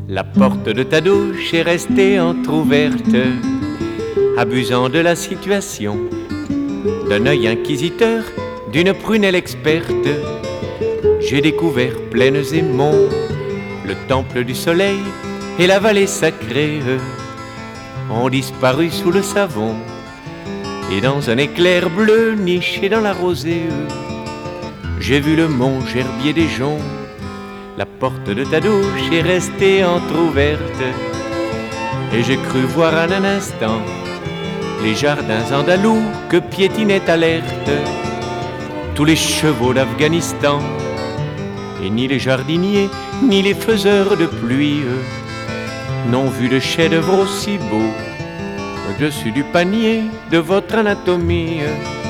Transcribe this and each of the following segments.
La porte de ta douche est restée entr'ouverte, abusant de la situation. D'un œil inquisiteur, d'une prunelle experte, j'ai découvert plaines et monts, le temple du soleil et la vallée sacrée ont disparu sous le savon. Et dans un éclair bleu niché dans la rosée, j'ai vu le mont Gerbier des Joncs. La porte de ta douche est restée entr'ouverte, et j'ai cru voir en un instant les jardins andalous que piétinait alerte tous les chevaux d'Afghanistan. Et ni les jardiniers, ni les faiseurs de pluie n'ont vu de chef-d'œuvre aussi beau au-dessus du panier de votre anatomie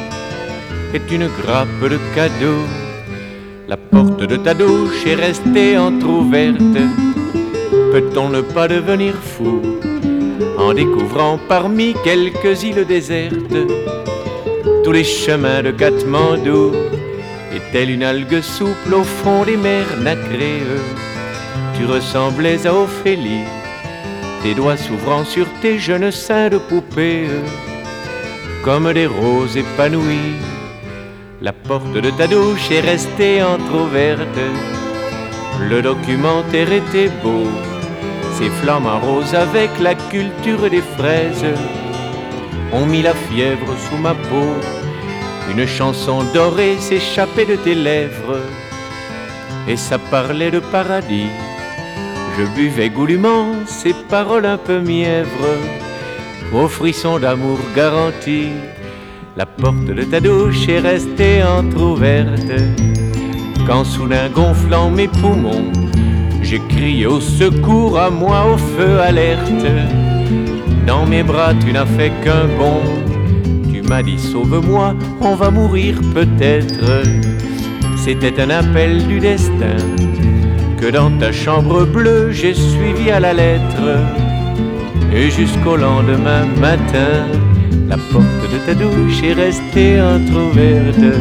est une grappe de cadeaux. La porte de ta douche est restée entr'ouverte. Peut-on ne pas devenir fou en découvrant parmi quelques îles désertes tous les chemins de Katmandou? Et telle une algue souple au fond des mers nacrées, tu ressemblais à Ophélie, tes doigts s'ouvrant sur tes jeunes seins de poupée comme des roses épanouies. La porte de ta douche est restée entr'ouverte. Le documentaire était beau, ses flamants roses avec la culture des fraises ont mis la fièvre sous ma peau. Une chanson dorée s'échappait de tes lèvres et ça parlait de paradis. Je buvais goulûment ces paroles un peu mièvres aux frissons d'amour garantis. La porte de ta douche est restée entr'ouverte quand soudain gonflant mes poumons, j'ai crié au secours, à moi au feu alerte. Dans mes bras tu n'as fait qu'un bond, tu m'as dit sauve-moi, on va mourir peut-être. C'était un appel du destin que dans ta chambre bleue j'ai suivi à la lettre. Et jusqu'au lendemain matin, la porte de ta douche est restée entr'ouverte.